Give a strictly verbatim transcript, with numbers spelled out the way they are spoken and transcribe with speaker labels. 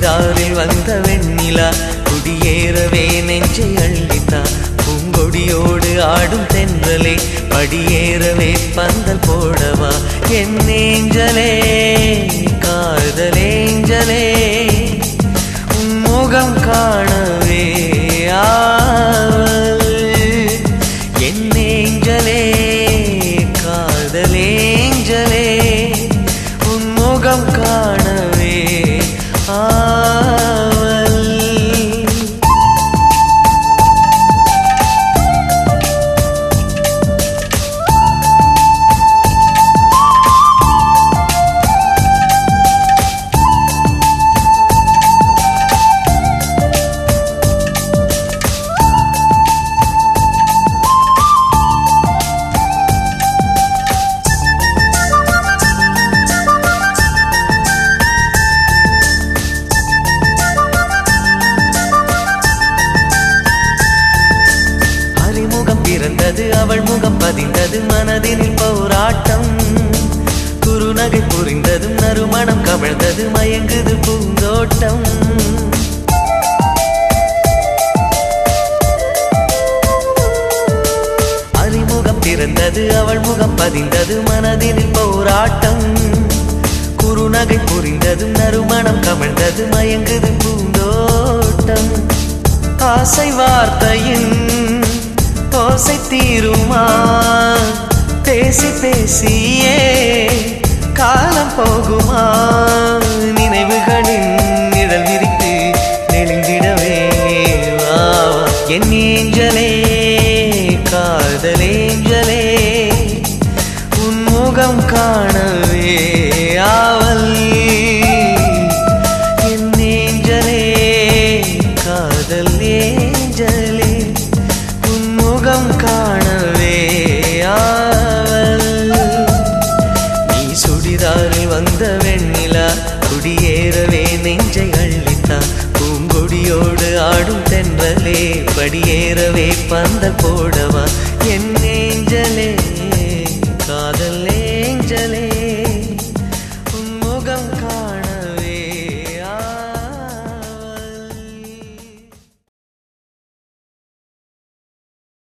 Speaker 1: சுடிதாரில் வந்த வெண்ணிலா குடியேறவே நெஞ்சை அள்ளித்தா பூங்கொடியோடு ஆடும் தென்றலே படியேறவே பந்தல் போடவா என் ஏஞ்சலே காதலேஞ்சலே உன் முகம் காணவே ஆவல் என் ஏஞ்சலே காதலேஞ்சலே உன் முகம் காணவே ஆவல் பிறந்தது அவள் முகம் பதிந்தது மனதினில் போராட்டம் குறுநகை புரிந்ததும் நறுமணம் கவிழ்ந்தது மயங்குது பூந்தோட்டம் அறிமுகம் பிறந்தது அவள் முகம் பதிந்தது மனதினில் போராட்டம் குறுநகை புரிந்ததும் நறுமணம் கவிழ்ந்தது மயங்குது பூந்தோட்டம் ஆசை வார்த்தையின் ஓசை தீருமா பேசி பேசியே காலம் போகுமா நினைவுகளின் நிழல் விரித்து நெளிந்திடவே வா என் ஏஞ்சலே காதலேஞ்சலே உன் முகம் காணவே ஆவல் என் ஏஞ்சலே காதலேஞ்சலே முகம் காணவே ஆவல் நீ சுடிதாரில் வந்த வெண்ணிலா குடியேறவே நெஞ்சை அள்ளித்தா பூங்கொடியோடு ஆடும் தென்றலே படியேறவே பந்த போடவா என் நெஞ்சலே